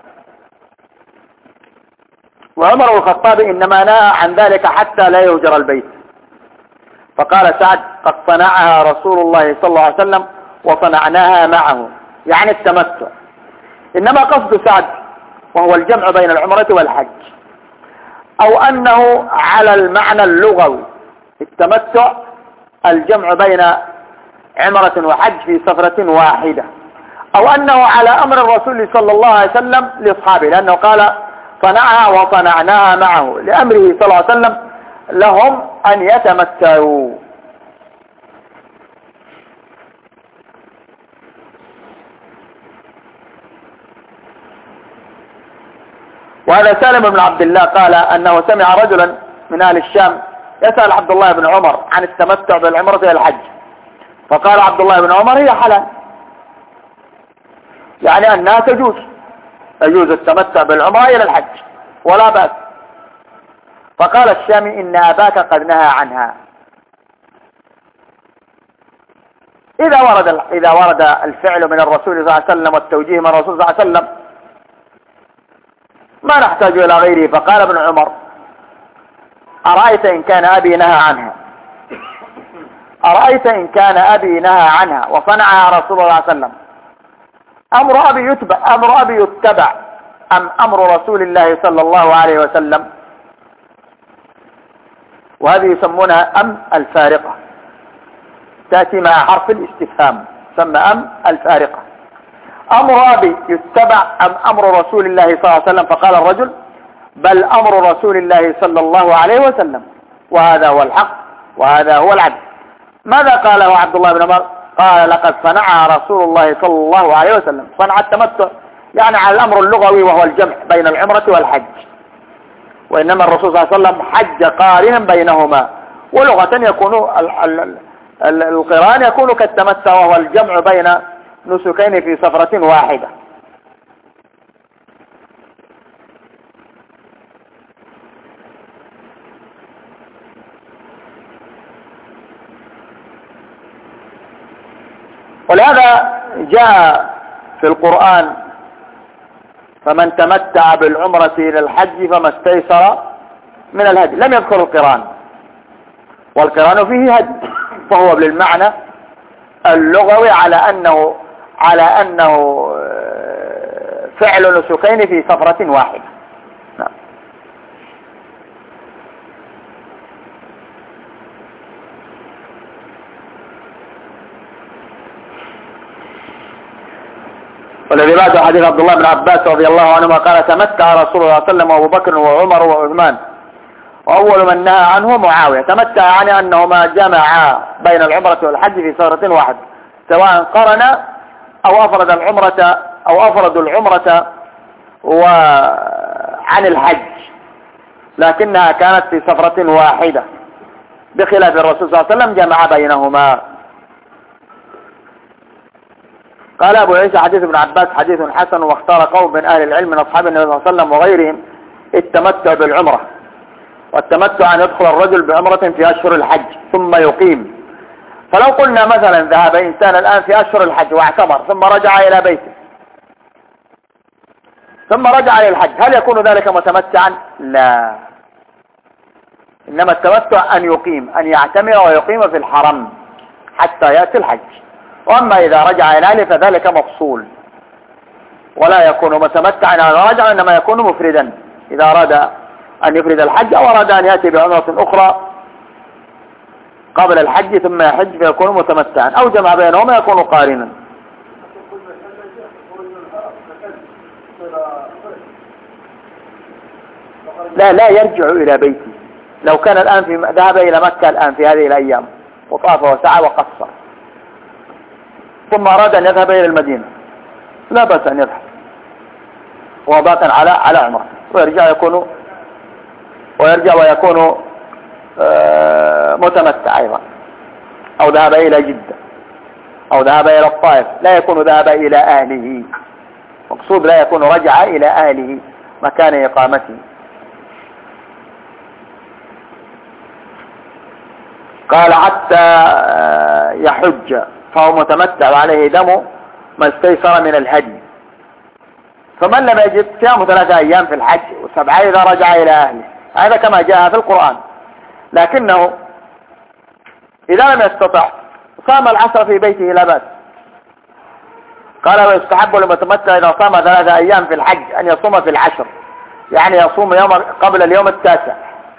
وعمر بن الخطاب إنما نهى عن ذلك حتى لا يهجر البيت. فقال سعد: قد صنعها رسول الله صلى الله عليه وسلم وصنعناها معه، يعني التمتع. إنما قصد سعد وهو الجمع بين العمرة والحج، أو أنه على المعنى اللغوي التمتع الجمع بين عمرة وحج في سفرة واحدة، أو أنه على أمر الرسول صلى الله عليه وسلم لأصحابه، لأنه قال صنعها وصنعناها معه، لأمره صلى الله عليه وسلم لهم أن يتمتعوا. وهذا سالم بن عبد الله قال أنه سمع رجلا من أهل الشام يسأل عبد الله بن عمر عن التمتع بالعمرة إلى الحج، فقال عبد الله بن عمر: هي حلال، يعني أنها تجوز التمتع بالعمرة إلى الحج ولا بأس. فقال الشامي: إن أباك قد نهى عنها. إذا ورد الفعل من الرسول صلى الله عليه وسلم والتوجيه من الرسول صلى الله عليه وسلم ما نحتاج إلى غيره. فقال ابن عمر: أرأيت إن كان أبي نهى عنها وصنعها رسول الله صلى الله عليه وسلم، أمر أبي يتبع أم أمر رسول الله صلى الله عليه وسلم؟ وهذه يسمونها أم الفارقة، تأتي مع حرف الاستفهام، تسمى أم الفارقة. أمر أبي يتبع أم أمر رسول الله صلى الله عليه وسلم؟ فقال الرجل: بل أمر رسول الله صلى الله عليه وسلم، وهذا هو الحق وهذا هو العدل. ماذا قاله عبد الله بن عمر؟ قال: لقد صنعها رسول الله صلى الله عليه وسلم. صنع التمتع يعني على الأمر اللغوي وهو الجمع بين العمرة والحج، وإنما الرسول صلى الله عليه وسلم حج قارنا بينهما، ولغة يكون القران يكون كالتمتع وهو الجمع بين نسكين في سفرة واحدة. ولهذا جاء في القرآن: فمن تمتع بالعمرة إلى الحج فما استيسر من الهدي. لم يذكر القران، والقران فيه هدي، فهو بالمعنى اللغوي على أنه فعل نسكين في سفرة واحدة. نعم. والذي بعد حديث عبد الله بن عباس رضي الله عنهما قال: تمتع رسول الله صلى الله عليه وسلم وابو بكر وعمر وعثمان، وأول من نهى عنه معاوية. تمتع يعني أنهما جمعا بين العمرة والحج في سفرة واحدة، سواء قرنا أو أفردوا العمرة عن الحج، لكنها كانت في سفرة واحدة، بخلاف الرسول صلى الله عليه وسلم جمع بينهما. قال أبو عيسى: حديث ابن عباس حديث حسن، واختار قوم من أهل العلم من أصحاب النبي صلى الله عليه وسلم وغيرهم التمتع بالعمرة. والتمتع أن يدخل الرجل بعمرة في أشهر الحج ثم يقيم. فلو قلنا مثلا ذهب إنسان الآن في أشهر الحج واعتمر ثم رجع إلى بيته ثم رجع إلى الحج، هل يكون ذلك متمتعا؟ لا، إنما التمتع أن يقيم، أن يعتمر ويقيم في الحرم حتى يأتي الحج. وأما إذا رجع إلى أهله فذلك مفصول، ولا يكون متمتعا على رجع، إنما يكون مفردا إذا أراد أن يفرد الحج أو أراد أن يأتي بعمرة أخرى قبل الحج ثم يحج فيكون متمتعا، أو جمع بينهما يكون قارنا. لا يرجع إلى بيته. لو كان الآن ذهب إلى مكة الآن في هذه الأيام وطاف وسعى وقصر، ثم أراد أن يذهب إلى المدينة، لا بأس أن يذهب وهو باق على عمره، ويرجع ويكون متمتع أيضا. أو ذهب إلى جدة أو ذهب إلى الطائف، لا يكون ذهب إلى أهله، مقصود لا يكون رجع إلى أهله مكان إقامته. قال حتى يحج فهو متمتع عليه دم ما استيسر من الهدي. فمن لم يجد صيام 3 أيام في الحج و7 إذا رجع إلى أهله، هذا كما جاء في القرآن. لكنه إذا لم يستطع صام 10 في بيته لا بأس. قال ويستحب للمتمتع إذا صام 3 أيام في الحج أن يصوم في 10، يعني يصوم يوم قبل اليوم 9،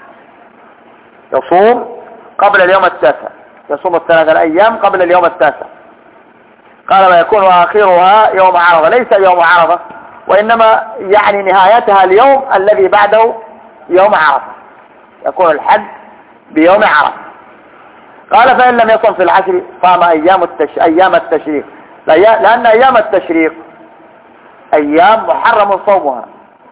يصوم قبل اليوم 9، يصوم 3 أيام قبل اليوم 9. قال ويكون آخرها يوم عرفة، ليس يوم عرفة وإنما يعني نهايتها اليوم الذي بعده يوم عرفة، يكون الحج بيوم عرفة. قال فإن لم يصم في 10 صام أيام التشريق، لأن أيام التشريق أيام محرم صومها،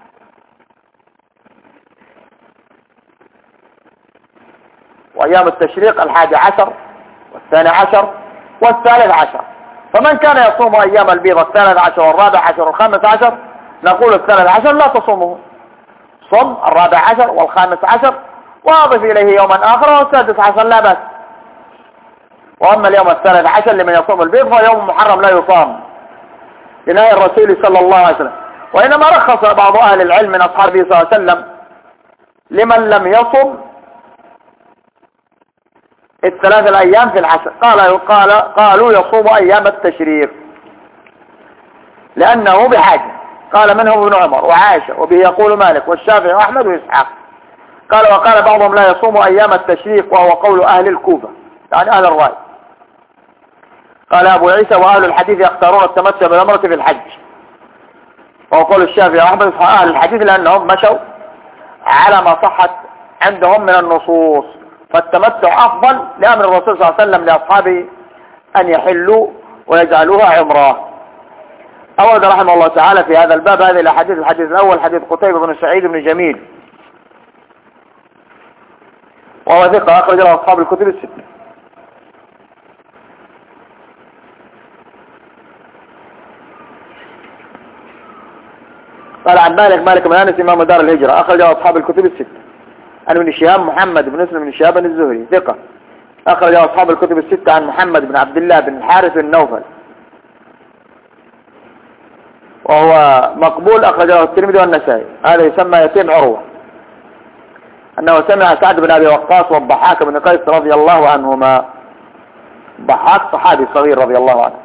وأيام التشريق 11 و12 و13. فمن كان يصوم أيام البيض 13 و14 و15 نقول 13 لا تصومه، صم 14 و15 واضف إليه يوما آخر و16 لا بأس. وأما اليوم 13 لمن يصوم البيض فيوم محرم لا يصام لنهي الرسول صلى الله عليه وسلم. وإنما رخص بعض أهل العلم من أصحابه صلى الله عليه وسلم لمن لم يصم 3 أيام في العشر، قالوا يصوم أيام التشريق لأنه بحاجة. قال منهم ابن عمر وعائشة، وبه يقول مالك والشافعي وأحمد وإسحاق. وقال بعضهم لا يصوم أيام التشريق، وهو قول أهل الكوفة يعني أهل الرأي. قال أبو عيسى وأهل الحديث يختارون التمتع بالعمرة في الحج، وهو قول الشافعي وأحمد وإسحاق أهل الحديث لأنهم مشوا على ما صحت عندهم من النصوص. فالتمتع أفضل لأمر الرسول صلى الله عليه وسلم لأصحابه أن يحلوا ويجعلوها عمرة. أورد رحمه الله تعالى في هذا الباب هذه الأحاديث. الحديث الأول حديث قتيبة بن سعيد بن جميل، وهو ثقة أخرج له أصحاب الكتب الستة. قال عن مالك بن أنس إمام دار الهجرة أخرج له أصحاب الكتب الستة. عن ابن شهاب محمد بن مسلم بن شهاب الزهري ثقة أخرج له أصحاب الكتب الستة. عن محمد بن عبد الله بن الحارث النوفل وهو مقبول أخرج له الترمذي والنسائي. هذا يسمى يتيم عروة، أنه سمع سعد بن أبي وقاص والضحاك بن قيس رضي الله عنهما. الضحاك صحابي صغير رضي الله عنه.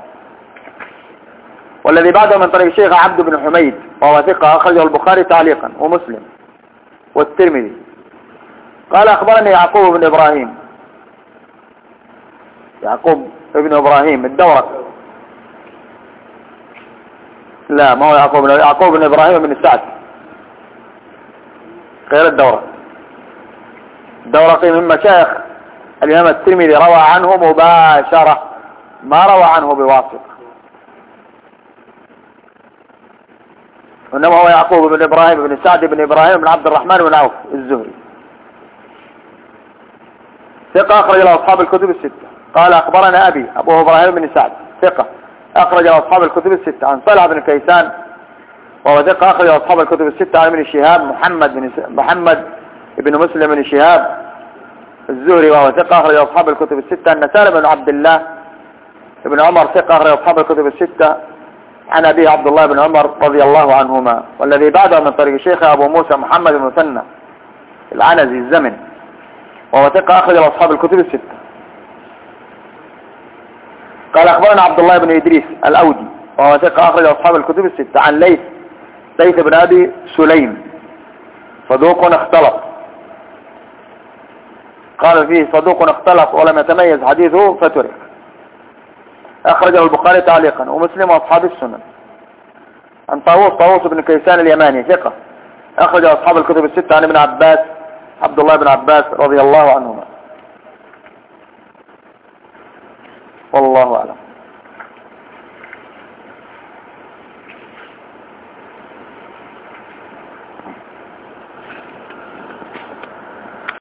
والذي بعده من طريق الشيخ عبد بن حميد وهو ثقة أخرجه البخاري تعليقا ومسلم والترمذي. قال أخبرني يعقوب بن إبراهيم الدورق. لا ما هو يعقوب بن إبراهيم بن سعد غير الدورق. الدورقي من مشايخ الإمام الترمذي، روى عنه مباشرة ما روى عنه بواسطة، وإنما هو يعقوب بن إبراهيم بن سعد بن إبراهيم بن عبد الرحمن بن عوف الزهري ثقة أخرج له أصحاب الكتب الستة. قال أخبرنا أبو إبراهيم بن سعد ثقة أخرج له أصحاب الكتب الستة. عن صالح بن كيسان وهو ثقة أخرج له أصحاب الكتب الستة. عن ابن شهاب محمد بن مسلم بن شهاب الزهري وهو ثقة أخرج له أصحاب الكتب الستة. أن سالم بن عبد الله بن عمر ثقة أخرج له أصحاب الكتب الستة. عن أبي عبد الله بن عمر رضي الله عنهما. والذي بعده من طريق الشيخ أبو موسى محمد بن مثنى العنزي الزمن وهو ثقة أخرج له أصحاب الكتب الستة. قال أخبرنا عبد الله بن إدريس الأودي وهو ثقة أخرج له أصحاب الكتب الستة. عن ليث بن أبي سليم صدوق اختلط. قال فيه صدوق اختلط ولم يتميز حديثه فترك. أخرجه البخاري تعليقا ومسلم وأصحاب السنن. عن طاووس بن كيسان اليماني ثقة أخرج أصحاب الكتب الستة. عن ابن عباس عبد الله بن عباس رضي الله عنهما. والله أعلم.